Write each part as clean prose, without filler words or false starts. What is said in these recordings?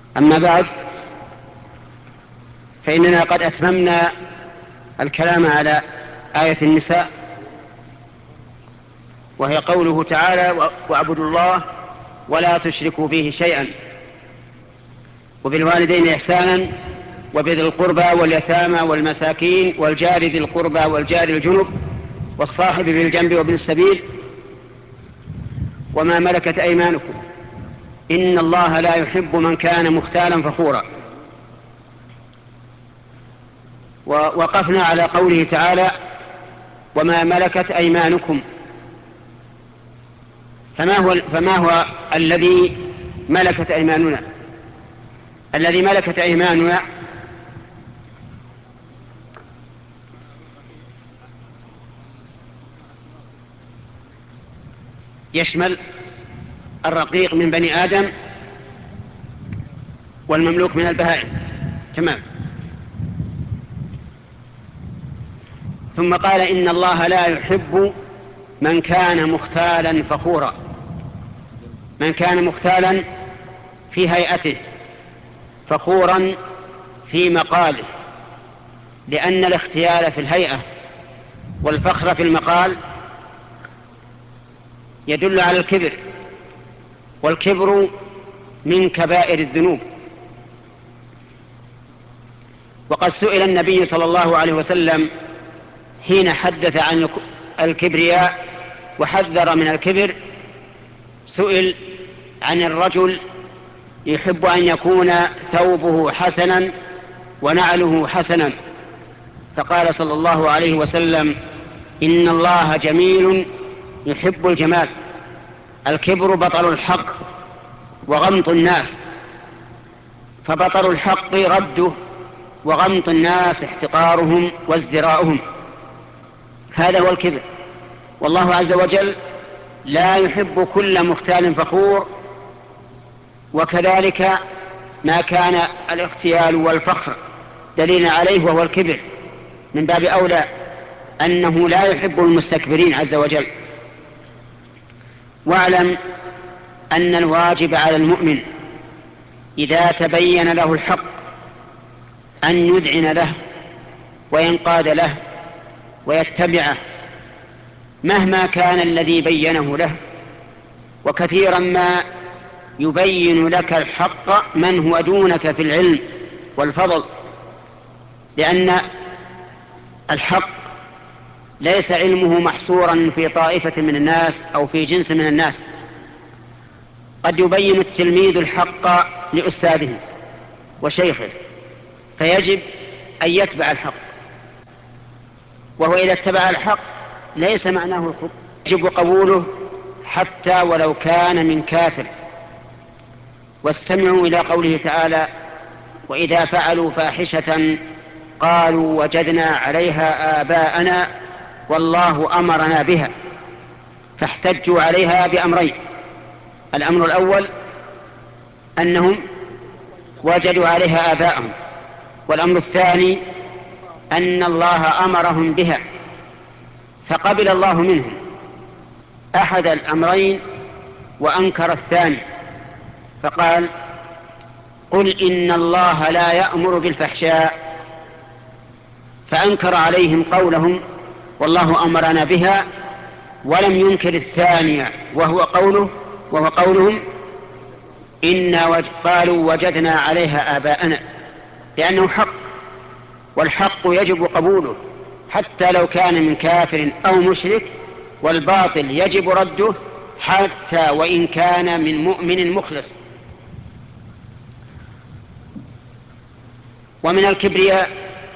أما بعد، فإننا قد أتممنا الكلام على آية النساء، وهي قوله تعالى: واعبدوا الله ولا تشركوا به شيئا وبالوالدين إحسانا وبذي القربى واليتامى والمساكين والجار ذي القربى والجار الجنب والصاحب بالجنب وابن السبيل وما ملكت أيمانكم إن الله لا يحب من كان مختالا فخورا. ووقفنا على قوله تعالى: وما ملكت أيمانكم. فما هو الذي ملكت أيماننا؟ الذي ملكت أيماننا يشمل الرقيق من بني آدم والمملوك من البهائم. تمام. ثم قال: إن الله لا يحب من كان مختالا فخورا. من كان مختالا في هيئته فخورا في مقاله، لأن الاختيال في الهيئة والفخر في المقال يدل على الكبر، والكبر من كبائر الذنوب. وقد سئل النبي صلى الله عليه وسلم حين حدث عن الكبرياء وحذر من الكبر، سئل عن الرجل يحب أن يكون ثوبه حسنا ونعله حسنا، فقال صلى الله عليه وسلم: إن الله جميل يحب الجمال. الكبر بطر الحق وغمط الناس، فبطر الحق رده، وغمط الناس احتقارهم وازدراؤهم. هذا هو الكبر. والله عز وجل لا يحب كل مختال فخور، وكذلك ما كان الاختيال والفخر دليلا عليه وهو الكبر، من باب أولى أنه لا يحب المستكبرين عز وجل. واعلم أن الواجب على المؤمن إذا تبين له الحق أن يذعن له وينقاد له ويتبعه مهما كان الذي بينه له. وكثيرا ما يبين لك الحق من هو دونك في العلم والفضل، لأن الحق ليس علمه محصورا في طائفة من الناس أو في جنس من الناس. قد يبين التلميذ الحق لأستاذه وشيخه، فيجب أن يتبع الحق، وهو إذا اتبع الحق ليس معناه الكفر، يجب قبوله حتى ولو كان من كافر. واستمعوا إلى قوله تعالى: وإذا فعلوا فاحشة قالوا وجدنا عليها آباءنا والله أمرنا بها. فاحتجوا عليها بأمرين: الأمر الأول أنهم وجدوا عليها آباءهم، والأمر الثاني أن الله أمرهم بها، فقبل الله منهم أحد الأمرين وأنكر الثاني، فقال: قل إن الله لا يأمر بالفحشاء، فأنكر عليهم قولهم والله أمرنا بها، ولم ينكر الثانية وهو قولهم قالوا وجدنا عليها آباءنا، لأنه حق، والحق يجب قبوله حتى لو كان من كافر أو مشرك، والباطل يجب رده حتى وإن كان من مؤمن مخلص. ومن الكبرياء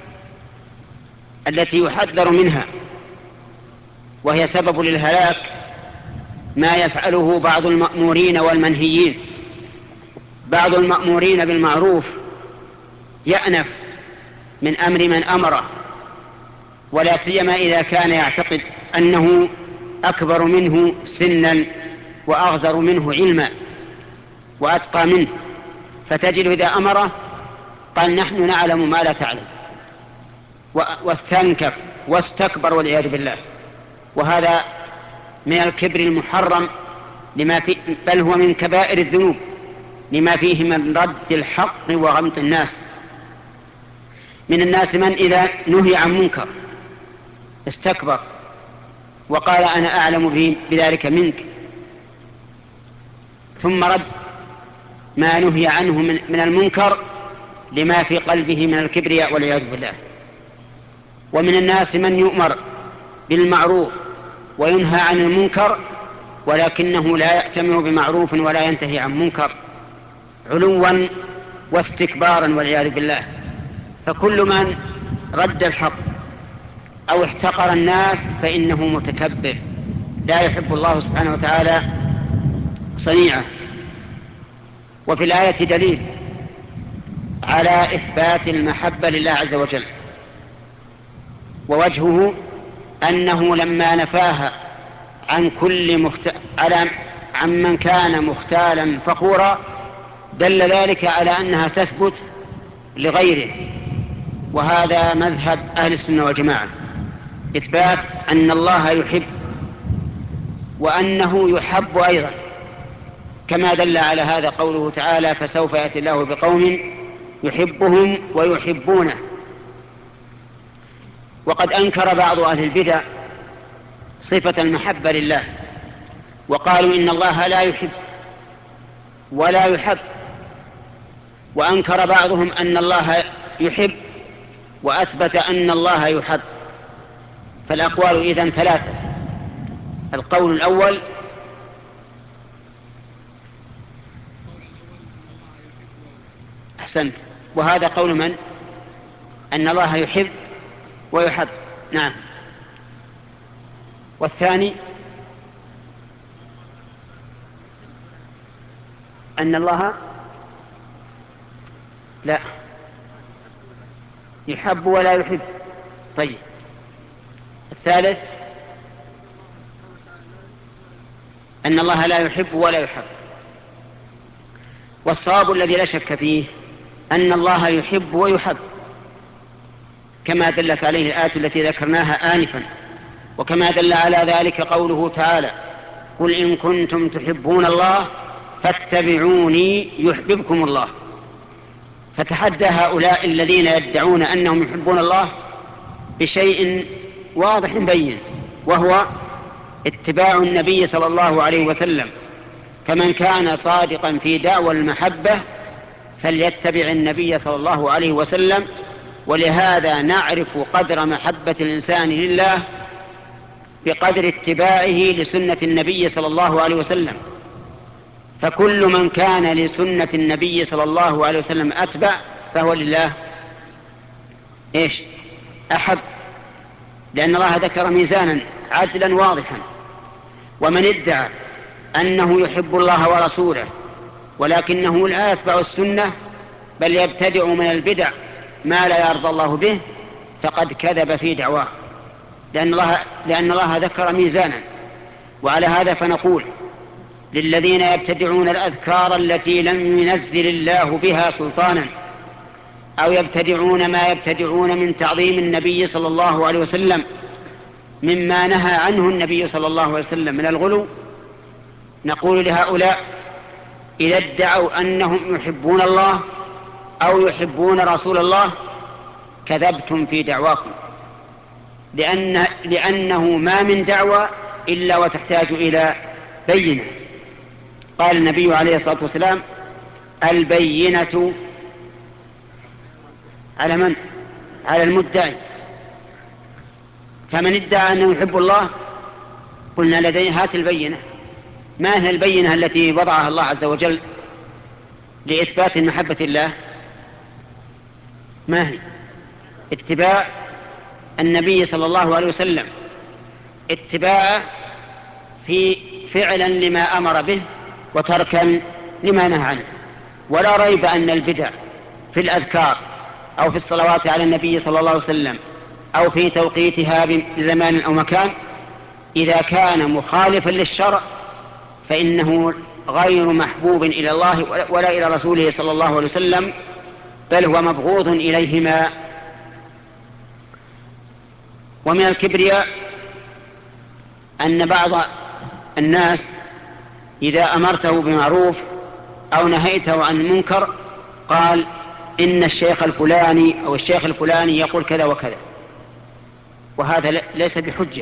التي يحذر منها وهي سبب للهلاك ما يفعله بعض المأمورين والمنهيين. بعض المأمورين بالمعروف يأنف من أمر من أمره، ولا سيما إذا كان يعتقد أنه أكبر منه سنا وأغزر منه علما وأتقى منه، فتجد إذا أمره قال: نحن نعلم ما لا تعلم، واستنكف واستكبر والعياذ بالله. وهذا من الكبر المحرم بل هو من كبائر الذنوب، لما فيه من رد الحق وغمط الناس. من الناس من إذا نهي عن منكر استكبر وقال أنا أعلم بذلك منك، ثم رد ما نهي عنه من المنكر لما في قلبه من الكبرياء والعياذ بالله. ومن الناس من يؤمر بالمعروف وينهى عن المنكر ولكنه لا يأتمر بمعروف ولا ينتهي عن منكر علوا واستكبارا والعياذ بالله. فكل من رد الحق أو احتقر الناس فإنه متكبر، لا يحب الله سبحانه وتعالى صنيعه. وفي الآية دليل على إثبات المحبة لله عز وجل، ووجهه أنه لما نفاها عن عن من كان مختالا فخورا دل ذلك على أنها تثبت لغيره. وهذا مذهب أهل السنة والجماعة، إثبات أن الله يحب وأنه يحب أيضا، كما دل على هذا قوله تعالى فسوف يأتي الله بقوم يحبهم ويحبونه. وقد أنكر بعض أهل البدع صفة المحبة لله وقالوا إن الله لا يحب ولا يحب، وأنكر بعضهم أن الله يحب وأثبت أن الله يحب. فالأقوال إذن ثلاثة. القول الأول أحسنت، وهذا قول من؟ أن الله يحب ويحب، نعم. والثاني أن الله لا يحب ولا يحب. طيب، الثالث أن الله لا يحب ولا يحب. والصواب الذي لا شك فيه أن الله يحب ويحب، كما دلت عليه الآية التي ذكرناها آنفا، وكما دل على ذلك قوله تعالى قل إن كنتم تحبون الله فاتبعوني يحببكم الله. فتحدى هؤلاء الذين يدعون أنهم يحبون الله بشيء واضح بين، وهو اتباع النبي صلى الله عليه وسلم. فمن كان صادقا في دعوى المحبة فليتبع النبي صلى الله عليه وسلم. ولهذا نعرف قدر محبة الإنسان لله بقدر اتباعه لسنة النبي صلى الله عليه وسلم. فكل من كان لسنة النبي صلى الله عليه وسلم أتبع فهو لله إيش؟ أحب، لأن الله ذكر ميزانا عدلا واضحا. ومن ادعى أنه يحب الله ورسوله ولكنه لا يتبع السنة بل يبتدع من البدع ما لا يرضى الله به فقد كذب في دعواه، لأن الله ذكر ميزانا. وعلى هذا فنقول للذين يبتدعون الأذكار التي لم ينزل الله بها سلطانا أو يبتدعون ما يبتدعون من تعظيم النبي صلى الله عليه وسلم مما نهى عنه النبي صلى الله عليه وسلم من الغلو، نقول لهؤلاء إذا ادعوا أنهم يحبون الله أو يحبون رسول الله كذبتم في دعواكم، لأنه ما من دعوة إلا وتحتاج إلى بينة. قال النبي عليه الصلاة والسلام البينة على من؟ على المدعي. فمن ادعى أنه يحب الله قلنا لديه هات البينة. ما هي البينة التي وضعها الله عز وجل لإثبات محبة الله؟ ما هي؟ اتباع النبي صلى الله عليه وسلم، اتباع في فعلا لما أمر به وتركا لما نهى عنه. ولا ريب أن البدع في الأذكار أو في الصلوات على النبي صلى الله عليه وسلم أو في توقيتها بزمان أو مكان إذا كان مخالفا للشرع فإنه غير محبوب إلى الله ولا إلى رسوله صلى الله عليه وسلم، بل هو مبغوض إليهما. ومن الكبرياء أن بعض الناس إذا أمرته بمعروف أو نهيته عن المنكر قال إن الشيخ الفلاني أو الشيخ الفلاني يقول كذا وكذا، وهذا ليس بحجة.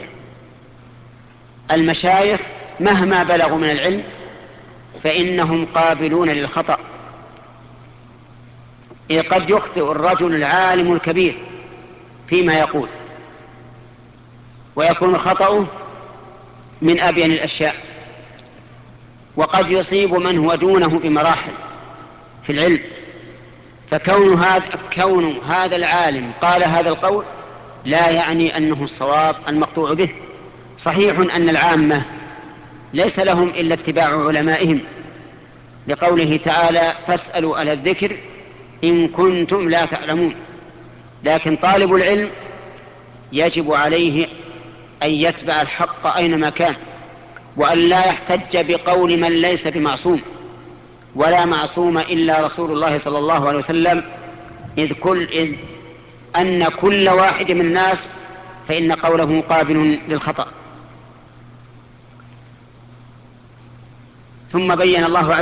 المشايخ مهما بلغوا من العلم فإنهم قابلون للخطأ، إذ قد يخطئ الرجل العالم الكبير فيما يقول ويكون خطأه من أبين الأشياء، وقد يصيب من هو دونه بمراحل في العلم. فكون هذا العالم قال هذا القول لا يعني أنه الصواب المقطوع به. صحيح أن العامة ليس لهم إلا اتباع علمائهم، لقوله تعالى فاسألوا أهل الذكر إن كنتم لا تعلمون، لكن طالب العلم يجب عليه أن يتبع الحق أينما كان، وأن لا يحتج بقول من ليس بمعصوم، ولا معصوم إلا رسول الله صلى الله عليه وسلم، إذ أن كل واحد من الناس فإن قوله قابل للخطأ. ثم بين الله